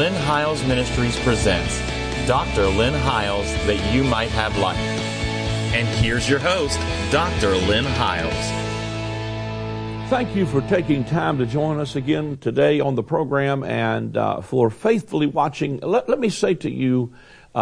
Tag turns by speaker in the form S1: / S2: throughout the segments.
S1: Lynn Hiles Ministries presents Dr. Lynn Hiles, that you might have life. And here's your host, Dr. Lynn Hiles.
S2: Thank you for taking time to join us again today on the program and for faithfully watching. Let me say to you,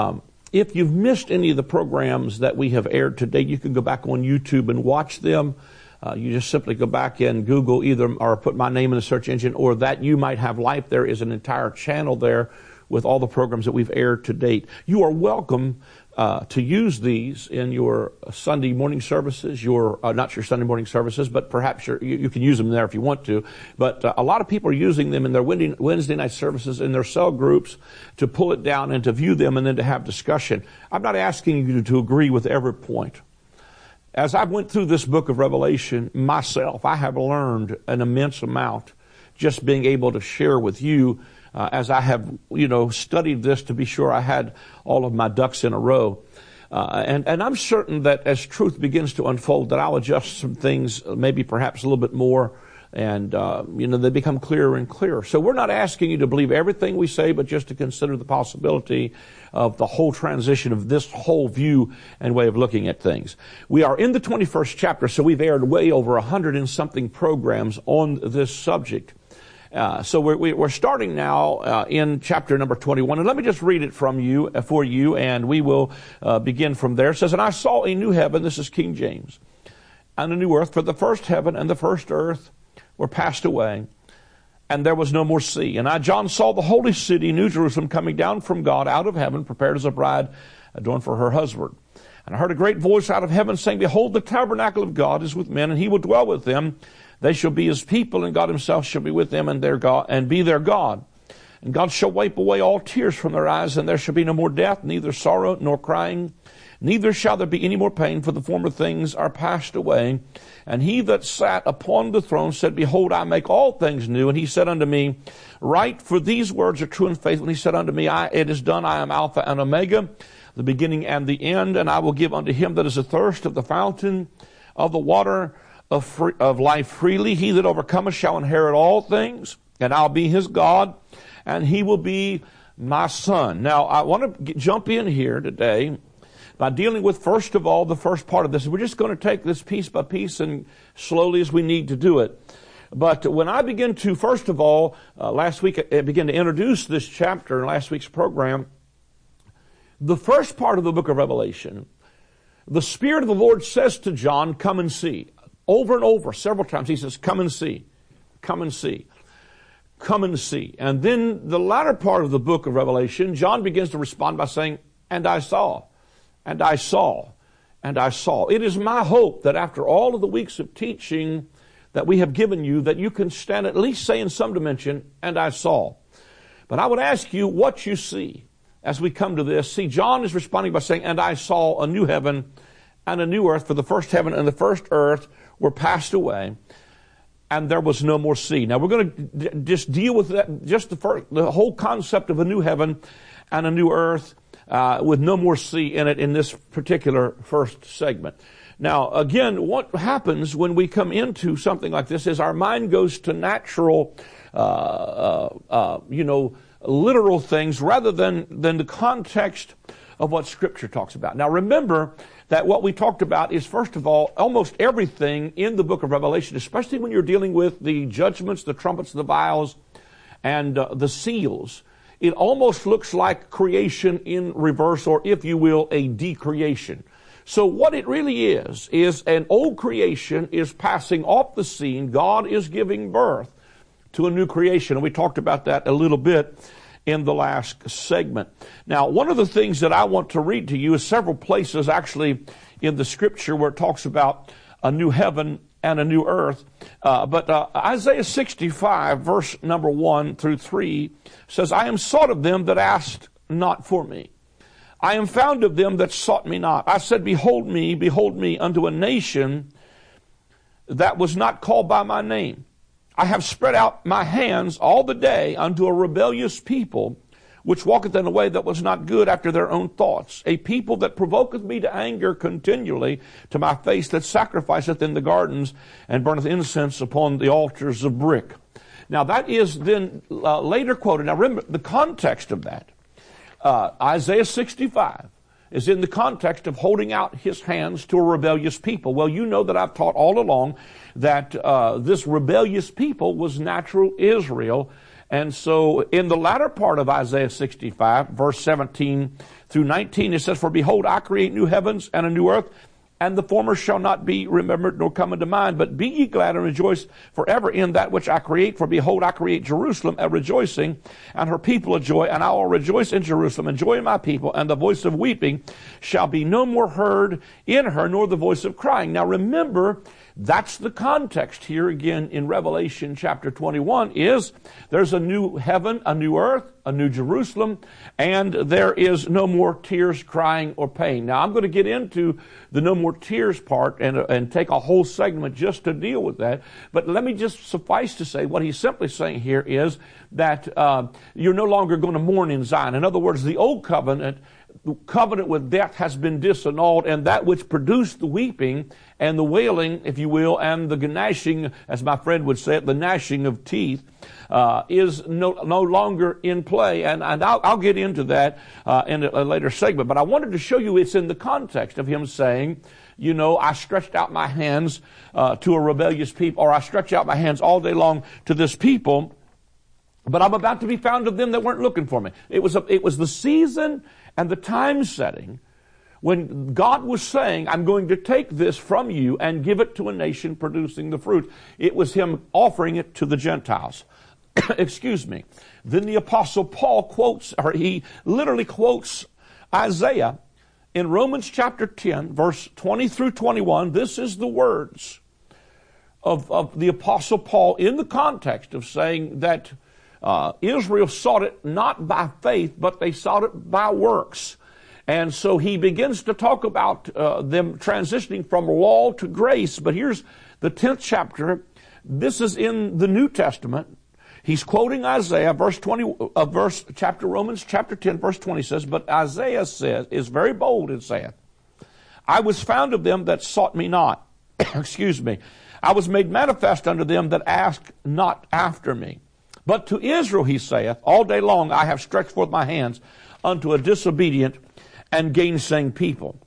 S2: if you've missed any of the programs that we have aired today, you can go back on YouTube and watch them. You just simply go back and Google either or put my name in the search engine or That You Might Have Life. There is an entire channel there with all the programs that we've aired to date. You are welcome to use these in your Sunday morning services, not your Sunday morning services, but perhaps you can use them there if you want to. But a lot of people are using them in their Wednesday night services, in their cell groups, to pull it down and to view them and then to have discussion. I'm not asking you to agree with every point. As I went through this book of Revelation myself, I have learned an immense amount just being able to share with you as I have, studied this to be sure I had all of my ducks in a row. And I'm certain that as truth begins to unfold, that I'll adjust some things, maybe perhaps a little bit more, and, they become clearer and clearer. So we're not asking you to believe everything we say, but just to consider the possibility of the whole transition of this whole view and way of looking at things. We are in the 21st chapter, so we've aired way over 100 and something programs on this subject. So we're starting now in chapter number 21, and let me just read it for you, and we will begin from there. It says, "And I saw a new heaven," this is King James, "and a new earth, for the first heaven and the first earth were passed away, and there was no more sea. And I, John, saw the holy city, New Jerusalem, coming down from God out of heaven, prepared as a bride adorned for her husband. And I heard a great voice out of heaven saying, Behold, the tabernacle of God is with men, and he will dwell with them. They shall be his people, and God himself shall be with them, and their God, and be their God. And God shall wipe away all tears from their eyes, and there shall be no more death, neither sorrow nor crying. Neither shall there be any more pain, for the former things are passed away. And he that sat upon the throne said, Behold, I make all things new. And he said unto me, Write, for these words are true and faithful. And he said unto me, It is done. I am Alpha and Omega, the beginning and the end. And I will give unto him that is athirst of the fountain of the water of life freely. He that overcometh shall inherit all things, and I'll be his God, and he will be my son." Now, I want to jump in here today by dealing with, first of all, the first part of this. We're just going to take this piece by piece and slowly as we need to do it. But when I begin to, first of all, last week I began to introduce this chapter in last week's program, the first part of the book of Revelation, the Spirit of the Lord says to John, "Come and see." Over and over, several times, he says, "Come and see, come and see, come and see." And then the latter part of the book of Revelation, John begins to respond by saying, "And I saw. And I saw, and I saw." It is my hope that after all of the weeks of teaching that we have given you, that you can stand at least say in some dimension, "And I saw." But I would ask you what you see as we come to this. See, John is responding by saying, "And I saw a new heaven and a new earth, for the first heaven and the first earth were passed away, and there was no more sea." Now we're going to just deal with that, just the whole concept of a new heaven and a new earth, with no more sea in it in this particular first segment. Now, again, what happens when we come into something like this is our mind goes to natural, literal things rather than the context of what Scripture talks about. Now, remember that what we talked about is, first of all, almost everything in the book of Revelation, especially when you're dealing with the judgments, the trumpets, the vials, and the seals. It almost looks like creation in reverse, or if you will, a decreation. So what it really is an old creation is passing off the scene. God is giving birth to a new creation. And we talked about that a little bit in the last segment. Now, one of the things that I want to read to you is several places actually in the Scripture where it talks about a new heaven and a new earth. But Isaiah 65, verse number 1 through 3 says, "I am sought of them that asked not for me. I am found of them that sought me not. I said, behold me, unto a nation that was not called by my name. I have spread out my hands all the day unto a rebellious people, which walketh in a way that was not good after their own thoughts. A people that provoketh me to anger continually, to my face, that sacrificeth in the gardens and burneth incense upon the altars of brick." Now that is then later quoted. Now remember the context of that. Isaiah 65 is in the context of holding out his hands to a rebellious people. Well, you know that I've taught all along that this rebellious people was natural Israel. And so in the latter part of Isaiah 65, verse 17 through 19, it says, "For behold, I create new heavens and a new earth, and the former shall not be remembered nor come into mind. But be ye glad and rejoice forever in that which I create. For behold, I create Jerusalem a rejoicing, and her people a joy. And I will rejoice in Jerusalem, and joy in my people. And the voice of weeping shall be no more heard in her, nor the voice of crying." Now remember, that's the context here again in Revelation chapter 21 is there's a new heaven, a new earth, a new Jerusalem, and there is no more tears, crying, or pain. Now I'm going to get into the no more tears part and take a whole segment just to deal with that. But let me just suffice to say what he's simply saying here is that you're no longer going to mourn in Zion. In other words, the old covenant with death has been disannulled, and that which produced the weeping and the wailing, if you will, and the gnashing, as my friend would say it, the gnashing of teeth, is no longer in play. And I'll get into that in a later segment. But I wanted to show you it's in the context of him saying, you know, I stretched out my hands to a rebellious people, or I stretched out my hands all day long to this people, but I'm about to be found of them that weren't looking for me. It was the season and the time setting when God was saying, I'm going to take this from you and give it to a nation producing the fruit. It was him offering it to the Gentiles. Excuse me. Then the Apostle Paul quotes, or he literally quotes Isaiah in Romans chapter 10, verse 20 through 21. This is the words of the Apostle Paul in the context of saying that Israel sought it not by faith, but they sought it by works. And so he begins to talk about them transitioning from law to grace. But here's the 10th chapter. This is in the New Testament. He's quoting Isaiah, Romans chapter 10, verse 20 says, "But Isaiah says, is very bold and saith, I was found of them that sought me not." Excuse me. "I was made manifest unto them that asked not after me. But to Israel, he saith, all day long I have stretched forth my hands unto a disobedient and gainsaying people."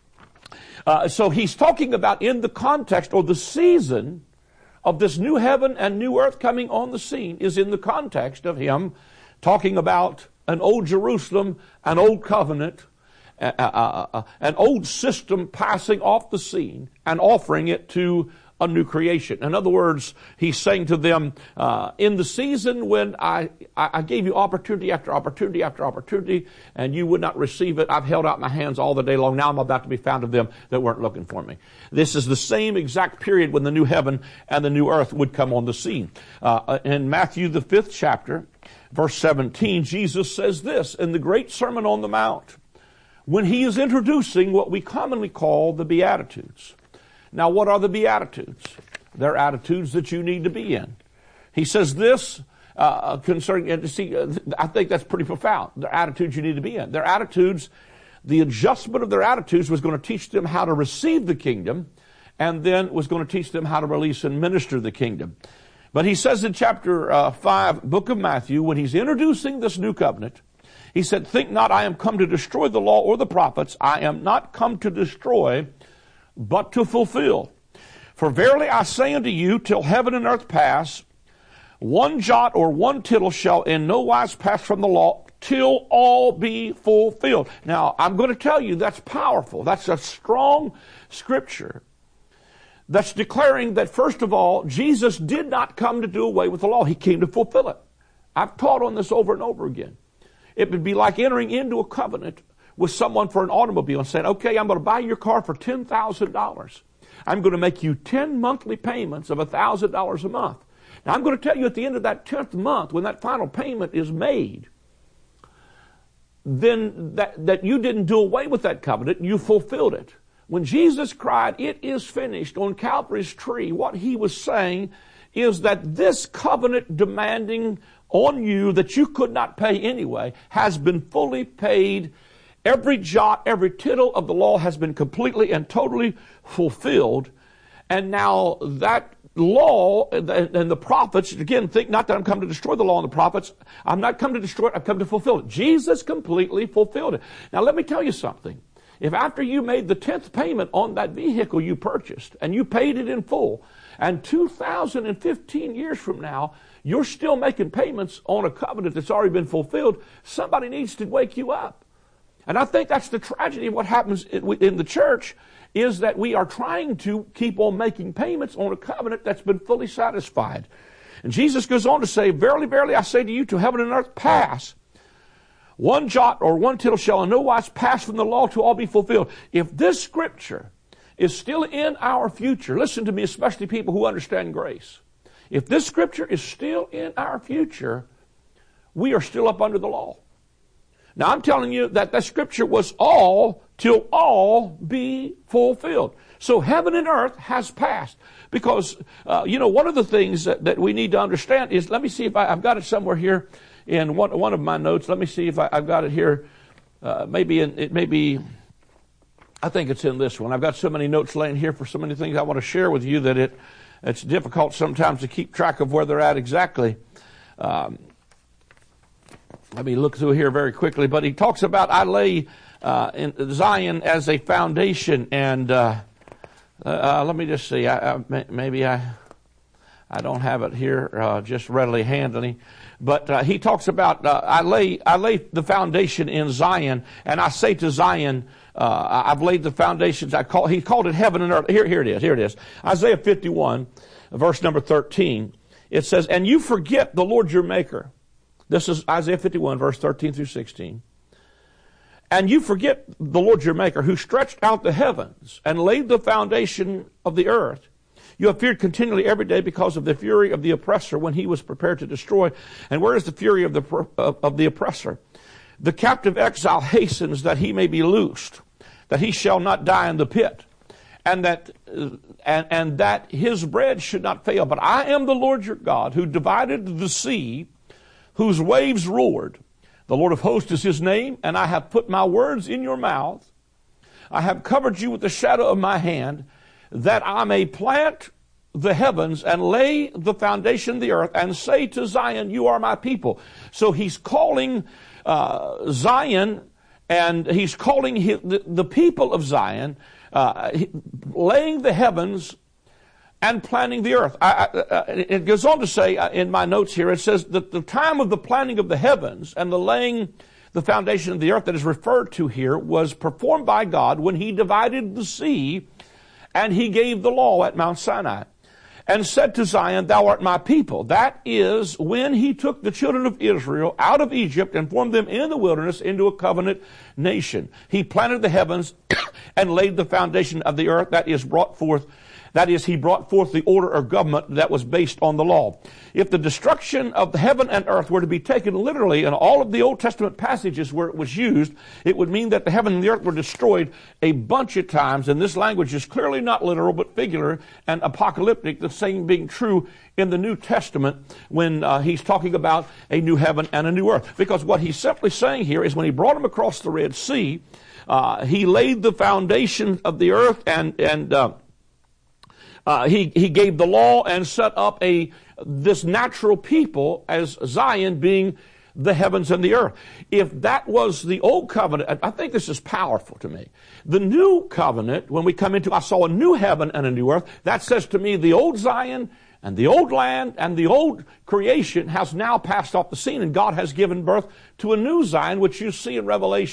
S2: So he's talking about in the context or the season of this new heaven and new earth coming on the scene is in the context of him talking about an old Jerusalem, an old covenant, an old system passing off the scene and offering it to a new creation. In other words, he's saying to them, in the season when I gave you opportunity after opportunity after opportunity, and you would not receive it, I've held out my hands all the day long. Now I'm about to be found of them that weren't looking for me. This is the same exact period when the new heaven and the new earth would come on the scene. In Matthew, the 5th chapter, verse 17, Jesus says this in the great Sermon on the Mount, when he is introducing what we commonly call the Beatitudes. Now, what are the Beatitudes? They're attitudes that you need to be in. He says this concerning, and see, I think that's pretty profound. They're attitudes you need to be in. Their attitudes, the adjustment of their attitudes was going to teach them how to receive the kingdom, and then was going to teach them how to release and minister the kingdom. But he says in chapter 5, book of Matthew, when he's introducing this new covenant, he said, "Think not I am come to destroy the law or the prophets. I am not come to destroy, but to fulfill. For verily I say unto you, till heaven and earth pass, one jot or one tittle shall in no wise pass from the law, till all be fulfilled." Now, I'm going to tell you that's powerful. That's a strong scripture that's declaring that, first of all, Jesus did not come to do away with the law. He came to fulfill it. I've taught on this over and over again. It would be like entering into a covenant with someone for an automobile and saying, okay, I'm going to buy your car for $10,000. I'm going to make you 10 monthly payments of $1,000 a month. Now, I'm going to tell you at the end of that 10th month, when that final payment is made, then that you didn't do away with that covenant, you fulfilled it. When Jesus cried, "It is finished," on Calvary's tree, what he was saying is that this covenant demanding on you that you could not pay anyway has been fully paid. Every jot, every tittle of the law has been completely and totally fulfilled. And now that law and the prophets, again, think not that I'm come to destroy the law and the prophets. I'm not come to destroy it, I've come to fulfill it. Jesus completely fulfilled it. Now let me tell you something. If after you made the 10th payment on that vehicle you purchased, and you paid it in full, and 2015 years from now, you're still making payments on a covenant that's already been fulfilled, somebody needs to wake you up. And I think that's the tragedy of what happens in the church, is that we are trying to keep on making payments on a covenant that's been fully satisfied. And Jesus goes on to say, verily, verily, I say to you, till heaven and earth pass, one jot or one tittle shall in no wise pass from the law to all be fulfilled. If this scripture is still in our future, listen to me, especially people who understand grace. If this scripture is still in our future, we are still up under the law. Now I'm telling you that scripture was all till all be fulfilled. So heaven and earth has passed. Because, one of the things that we need to understand is, let me see if I've got it somewhere here in one of my notes. Let me see if I've got it here. I think it's in this one. I've got so many notes laying here for so many things I want to share with you that it's difficult sometimes to keep track of where they're at exactly. Let me look through here very quickly. But he talks about, I lay in Zion as a foundation. And let me just see. Maybe I don't have it here just readily handy. But he talks about, I lay the foundation in Zion. And I say to Zion, I've laid the foundations. He called it heaven and earth. Here it is. Isaiah 51, verse number 13. It says, and you forget the Lord your maker. This is Isaiah 51, verse 13 through 16. And you forget the Lord your maker, who stretched out the heavens and laid the foundation of the earth. You have feared continually every day because of the fury of the oppressor when he was prepared to destroy. And where is the fury of the oppressor? The captive exile hastens that he may be loosed, that he shall not die in the pit, and that his bread should not fail. But I am the Lord your God, who divided the sea, whose waves roared. The Lord of hosts is his name, and I have put my words in your mouth. I have covered you with the shadow of my hand, that I may plant the heavens and lay the foundation of the earth, and say to Zion, you are my people. So he's calling Zion, and he's calling the people of Zion, laying the heavens and planting the earth. It goes on to say in my notes here, it says that the time of the planting of the heavens and the laying the foundation of the earth that is referred to here was performed by God when he divided the sea and he gave the law at Mount Sinai and said to Zion, thou art my people. That is when he took the children of Israel out of Egypt and formed them in the wilderness into a covenant nation. He planted the heavens and laid the foundation of the earth, he brought forth the order of government that was based on the law. If the destruction of the heaven and earth were to be taken literally in all of the Old Testament passages where it was used, it would mean that the heaven and the earth were destroyed a bunch of times, and this language is clearly not literal but figular and apocalyptic, the same being true in the New Testament when he's talking about a new heaven and a new earth. Because what he's simply saying here is when he brought them across the Red Sea, he laid the foundation of the earth and he gave the law and set up this natural people as Zion being the heavens and the earth. If that was the old covenant, I think this is powerful to me. The new covenant, when we come into, I saw a new heaven and a new earth, that says to me the old Zion and the old land and the old creation has now passed off the scene, and God has given birth to a new Zion, which you see in Hebrews,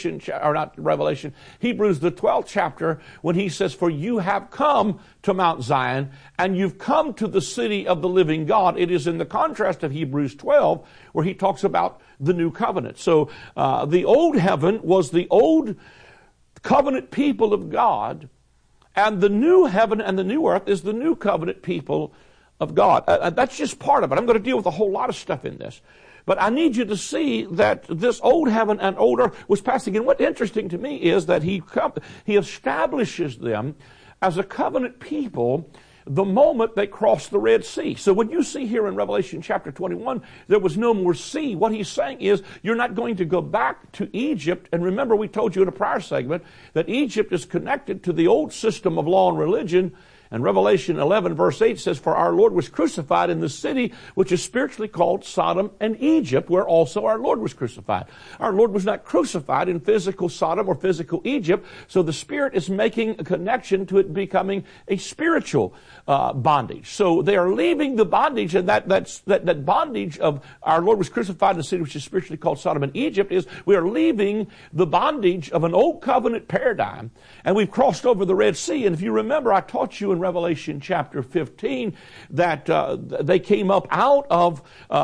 S2: the 12th chapter, when he says, for you have come to Mount Zion, and you've come to the city of the living God. It is in the contrast of Hebrews 12, where he talks about the new covenant. So the old heaven was the old covenant people of God, and the new heaven and the new earth is the new covenant people of God. That's just part of it. I'm going to deal with a whole lot of stuff in this. But I need you to see that this old heaven and old earth was passing. And what's interesting to me is that he establishes them as a covenant people the moment they cross the Red Sea. So when you see here in Revelation chapter 21, there was no more sea. What he's saying is you're not going to go back to Egypt. And remember, we told you in a prior segment that Egypt is connected to the old system of law and religion, And Revelation 11 verse 8 says, "For our Lord was crucified in the city which is spiritually called Sodom and Egypt, where also our Lord was crucified." Our Lord was not crucified in physical Sodom or physical Egypt, so the Spirit is making a connection to it becoming a spiritual bondage. So they are leaving the bondage, and that bondage of our Lord was crucified in the city which is spiritually called Sodom and Egypt is we are leaving the bondage of an old covenant paradigm, and we've crossed over the Red Sea. And if you remember, I taught you in Revelation chapter 15 that they came up out of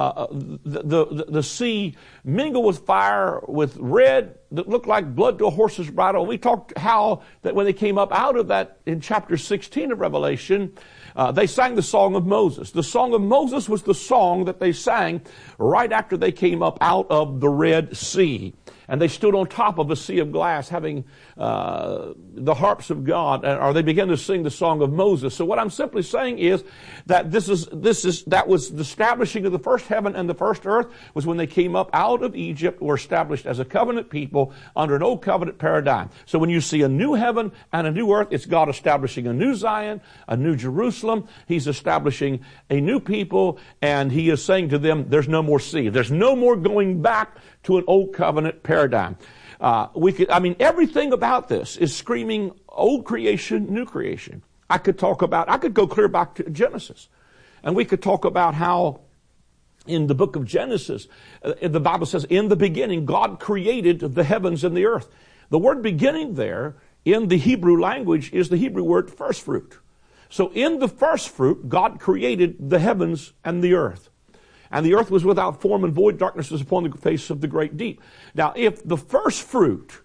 S2: the sea, mingled with fire, with red that looked like blood to a horse's bridle. We talked how that when they came up out of that in chapter 16 of Revelation, they sang the Song of Moses. The Song of Moses was the song that they sang right after they came up out of the Red Sea. And they stood on top of a sea of glass having the harps of God, or they began to sing the Song of Moses. So what I'm simply saying is that that was the establishing of the first heaven and the first earth was when they came up out of Egypt, were established as a covenant people under an old covenant paradigm. So when you see a new heaven and a new earth, it's God establishing a new Zion, a new Jerusalem. He's establishing a new people, and He is saying to them, there's no more sea. There's no more going back to an old covenant paradigm. Everything about this is screaming old creation, new creation. I could go clear back to Genesis. And we could talk about how in the book of Genesis, the Bible says, in the beginning, God created the heavens and the earth. The word beginning there in the Hebrew language is the Hebrew word first fruit. So in the first fruit, God created the heavens and the earth. And the earth was without form and void, darkness was upon the face of the great deep. Now, if in the first fruit,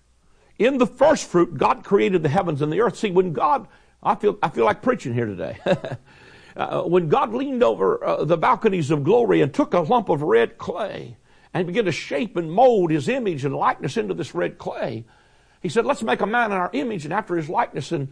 S2: God created the heavens and the earth. See, when God, I feel like preaching here today. When God leaned over the balconies of glory and took a lump of red clay and began to shape and mold His image and likeness into this red clay, He said, let's make a man in our image and after His likeness, and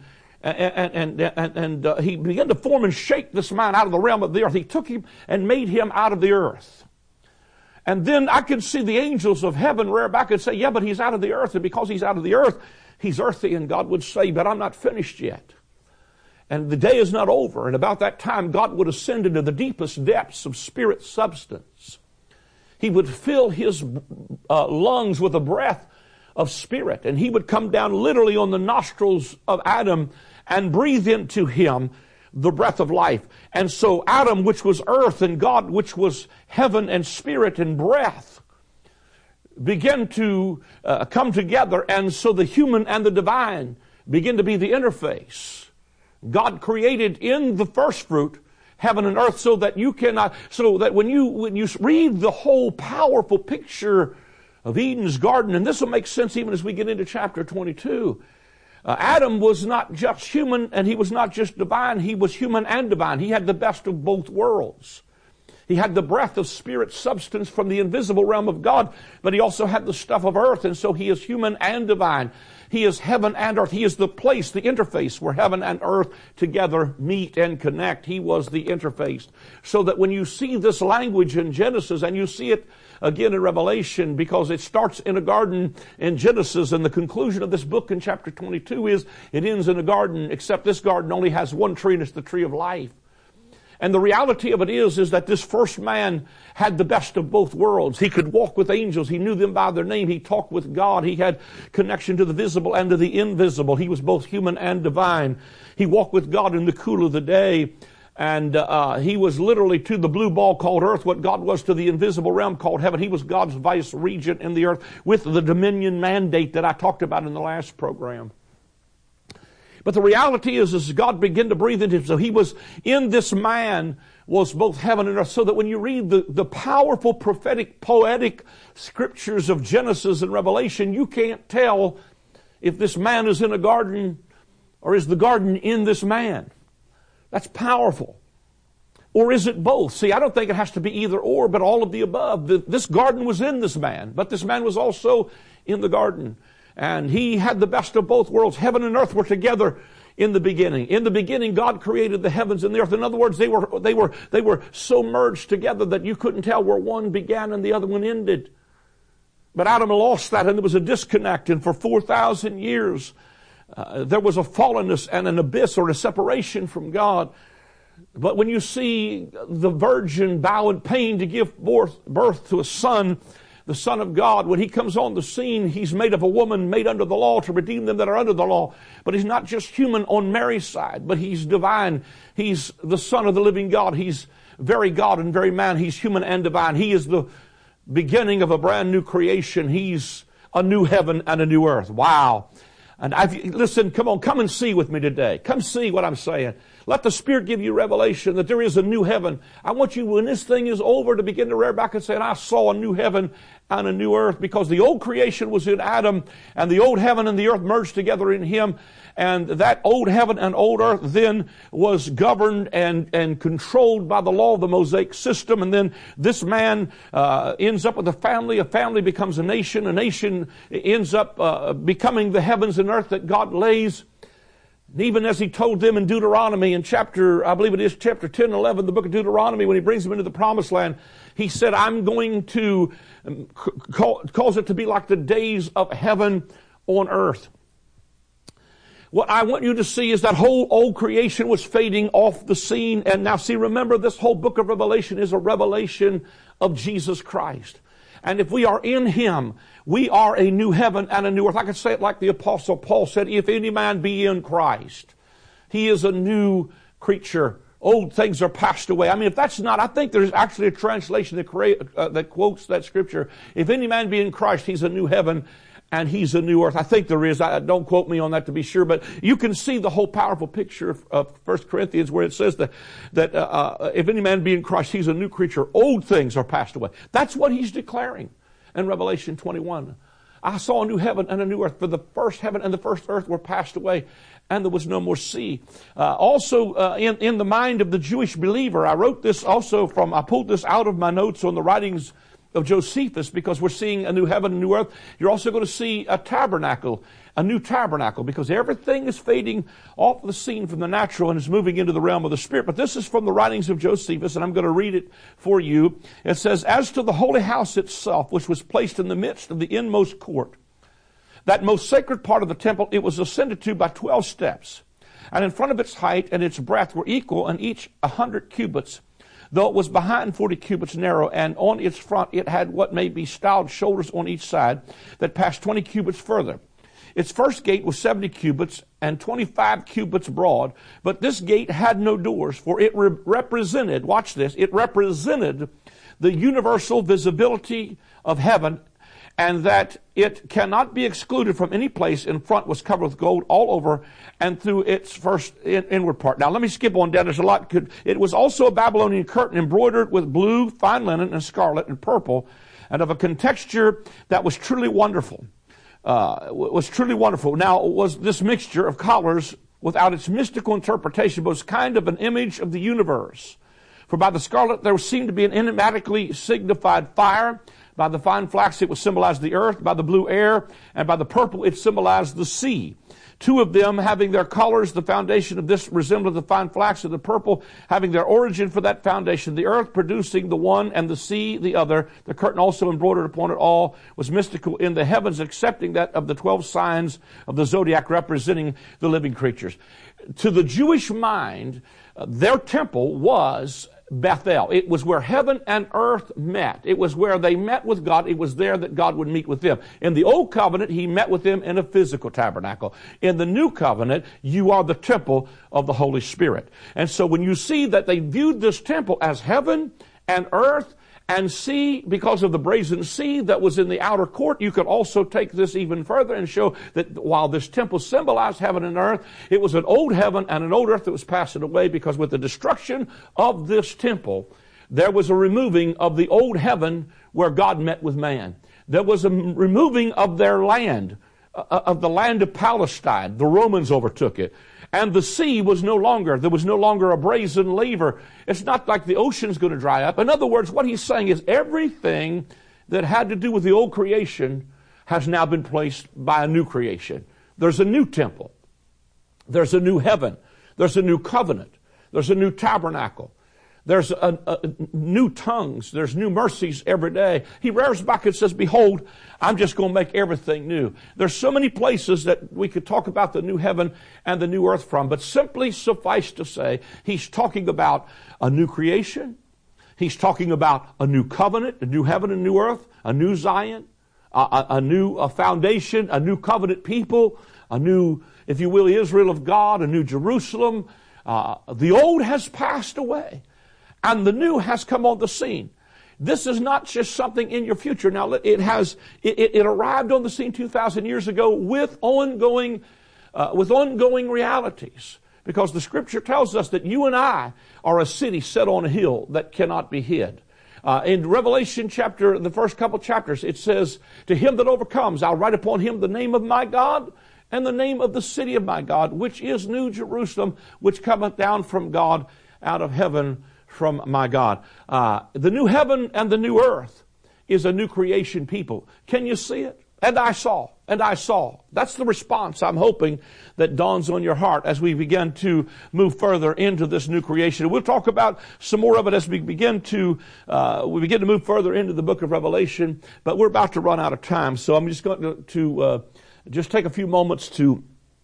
S2: He began to form and shape this man out of the realm of the earth. He took him and made him out of the earth. And then I could see the angels of heaven rear back and say, yeah, but He's out of the earth. And because He's out of the earth, He's earthy. And God would say, but I'm not finished yet. And the day is not over. And about that time, God would ascend into the deepest depths of spirit substance. He would fill His lungs with a breath of spirit. And He would come down literally on the nostrils of Adam and breathe into him the breath of life. And so Adam, which was earth, and God, which was heaven and spirit and breath, began to come together. And so the human and the divine begin to be the interface. God created in the first fruit heaven and earth so that when you read the whole powerful picture of Eden's garden, and this will make sense even as we get into chapter 22. Adam was not just human and he was not just divine, he was human and divine. He had the best of both worlds. He had the breath of spirit substance from the invisible realm of God, but he also had the stuff of earth, and so he is human and divine. He is heaven and earth. He is the place, the interface where heaven and earth together meet and connect. He was the interface. So that when you see this language in Genesis, and you see it again in Revelation, because it starts in a garden in Genesis, and the conclusion of this book in chapter 22 is it ends in a garden, except this garden only has one tree, and it's the tree of life. And the reality of it is that this first man had the best of both worlds. He could walk with angels. He knew them by their name. He talked with God. He had connection to the visible and to the invisible. He was both human and divine. He walked with God in the cool of the day. And he was literally to the blue ball called earth what God was to the invisible realm called heaven. He was God's vice regent in the earth with the dominion mandate that I talked about in the last program. But the reality is, as God began to breathe into him, so he was in this man was both heaven and earth, so that when you read the powerful prophetic, poetic scriptures of Genesis and Revelation, you can't tell if this man is in a garden or is the garden in this man. That's powerful. Or is it both? See, I don't think it has to be either or, but all of the above. This garden was in this man, but this man was also in the garden. And he had the best of both worlds. Heaven and earth were together in the beginning. In the beginning, God created the heavens and the earth. In other words, they were so merged together that you couldn't tell where one began and the other one ended. But Adam lost that, and there was a disconnect. And for 4,000 years, there was a fallenness and an abyss or a separation from God. But when you see the virgin bow in pain to give birth to a son, the Son of God, when he comes on the scene, he's made of a woman made under the law to redeem them that are under the law. But he's not just human on Mary's side, but he's divine. He's the Son of the living God. He's very God and very man. He's human and divine. He is the beginning of a brand new creation. He's a new heaven and a new earth. Wow. And listen, come and see with me today. Come see what I'm saying. Let the Spirit give you revelation that there is a new heaven. I want you, when this thing is over, to begin to rear back and say, and I saw a new heaven and a new earth, because the old creation was in Adam, and the old heaven and the earth merged together in him. And that old heaven and old earth then was governed and controlled by the law of the Mosaic system. And then this man ends up with a family becomes a nation ends up becoming the heavens and earth that God lays. And even as he told them in Deuteronomy in chapter 10 and 11, the book of Deuteronomy, when he brings them into the promised land, he said, I'm going to cause it to be like the days of heaven on earth. What I want you to see is that whole old creation was fading off the scene. And now see, remember, this whole book of Revelation is a revelation of Jesus Christ. And if we are in him, we are a new heaven and a new earth. I could say it like the Apostle Paul said, if any man be in Christ, he is a new creature. Old things are passed away. I mean, if that's not, I think there's actually a translation that quotes that scripture. If any man be in Christ, he's a new heaven and he's a new earth. I think there is. Don't quote me on that to be sure, but you can see the whole powerful picture of 1 Corinthians where it says that if any man be in Christ, he's a new creature. Old things are passed away. That's what he's declaring in Revelation 21. I saw a new heaven and a new earth, for the first heaven and the first earth were passed away, and there was no more sea. In the mind of the Jewish believer, I wrote this also I pulled this out of my notes on the writings of Josephus, because we're seeing a new heaven and new earth. You're also going to see a new tabernacle, because everything is fading off the scene from the natural and is moving into the realm of the spirit. But this is from the writings of Josephus, and I'm going to read it for you. It says, as to the holy house itself, which was placed in the midst of the inmost court, that most sacred part of the temple, it was ascended to by 12 steps. And in front of its height and its breadth were equal, and each 100 cubits, though it was behind 40 cubits narrow, and on its front it had what may be styled shoulders on each side, that passed 20 cubits further. Its first gate was 70 cubits and 25 cubits broad, but this gate had no doors, for it represented, watch this, it represented the universal visibility of heaven, and that it cannot be excluded from any place. In front was covered with gold all over, and through its first inward part. Now let me skip on down. There's a lot. It was also a Babylonian curtain embroidered with blue, fine linen, and scarlet, and purple, and of a contexture that was truly wonderful. Now, was this mixture of colors without its mystical interpretation, but was kind of an image of the universe. For by the scarlet there seemed to be an enigmatically signified fire. By the fine flax it would symbolize the earth. By the blue air, and by the purple it symbolized the sea. Two of them having their colors, the foundation of this resembled the fine flax, and the purple having their origin for that foundation. The earth producing the one, and the sea the other. The curtain also embroidered upon it all was mystical in the heavens, excepting that of the 12 signs of the zodiac representing the living creatures. To the Jewish mind, their temple was Bethel. It was where heaven and earth met. It was where they met with God. It was there that God would meet with them. In the old covenant, he met with them in a physical tabernacle. In the new covenant, you are the temple of the Holy Spirit. And so when you see that they viewed this temple as heaven and earth and sea, because of the brazen sea that was in the outer court, you could also take this even further and show that while this temple symbolized heaven and earth, it was an old heaven and an old earth that was passing away, because with the destruction of this temple, there was a removing of the old heaven where God met with man. There was a removing of their land, of the land of Palestine. The Romans overtook it. And the sea was there was no longer a brazen laver. It's not like the ocean's going to dry up. In other words, what he's saying is everything that had to do with the old creation has now been placed by a new creation. There's a new temple. There's a new heaven. There's a new covenant. There's a new tabernacle. There's new tongues. There's new mercies every day. He rears back and says, behold, I'm just going to make everything new. There's so many places that we could talk about the new heaven and the new earth from, but simply suffice to say, he's talking about a new creation. He's talking about a new covenant, a new heaven and new earth, a new Zion, a new foundation, a new covenant people, a new, if you will, Israel of God, a new Jerusalem. The old has passed away, and the new has come on the scene. This is not just something in your future. Now, it arrived on the scene 2,000 years ago with ongoing realities. Because the Scripture tells us that you and I are a city set on a hill that cannot be hid. In Revelation chapter, the first couple chapters, it says, to him that overcomes, I'll write upon him the name of my God and the name of the city of my God, which is New Jerusalem, which cometh down from God out of heaven from my God. The new heaven and the new earth is a new creation people. Can you see it? And I saw. That's the response I'm hoping that dawns on your heart as we begin to move further into this new creation. We'll talk about some more of it as we begin to move further into the book of Revelation, but we're about to run out of time. So I'm just going to just take a few moments to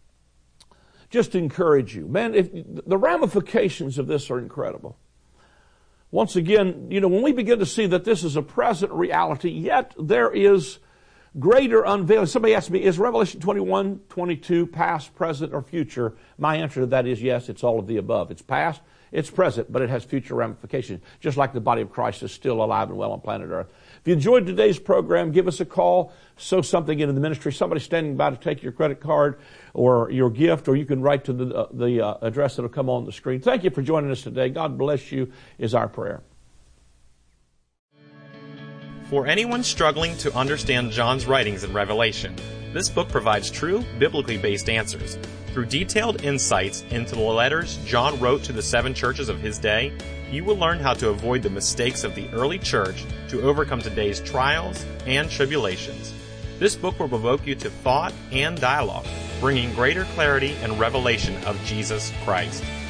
S2: just encourage you. Man, the ramifications of this are incredible. Once again, when we begin to see that this is a present reality, yet there is greater unveiling. Somebody asked me, is Revelation 21, 22 past, present, or future? My answer to that is yes, it's all of the above. It's past, it's present, but it has future ramifications, just like the body of Christ is still alive and well on planet Earth. If you enjoyed today's program, give us a call, sow something into the ministry. Somebody's standing by to take your credit card or your gift, or you can write to the address that will come on the screen. Thank you for joining us today. God bless you is our prayer.
S1: For anyone struggling to understand John's writings in Revelation, this book provides true, biblically based answers. Through detailed insights into the letters John wrote to the 7 churches of his day, you will learn how to avoid the mistakes of the early church to overcome today's trials and tribulations. This book will provoke you to thought and dialogue, bringing greater clarity and revelation of Jesus Christ.